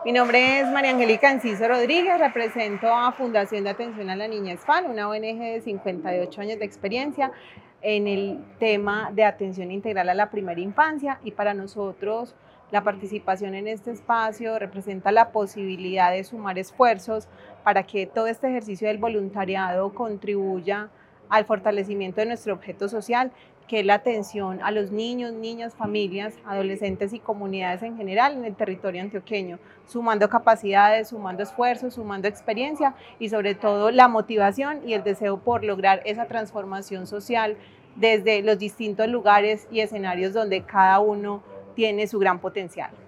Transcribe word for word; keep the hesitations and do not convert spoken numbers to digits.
Mi nombre es María Angélica Enciso Rodríguez, represento a Fundación de Atención a la Niñez F A N, una O N G de cincuenta y ocho años de experiencia en el tema de atención integral a la primera infancia, y para nosotros la participación en este espacio representa la posibilidad de sumar esfuerzos para que todo este ejercicio del voluntariado contribuya al fortalecimiento de nuestro objeto social, que es la atención a los niños, niñas, familias, adolescentes y comunidades en general en el territorio antioqueño, sumando capacidades, sumando esfuerzos, sumando experiencia y sobre todo la motivación y el deseo por lograr esa transformación social desde los distintos lugares y escenarios donde cada uno tiene su gran potencial.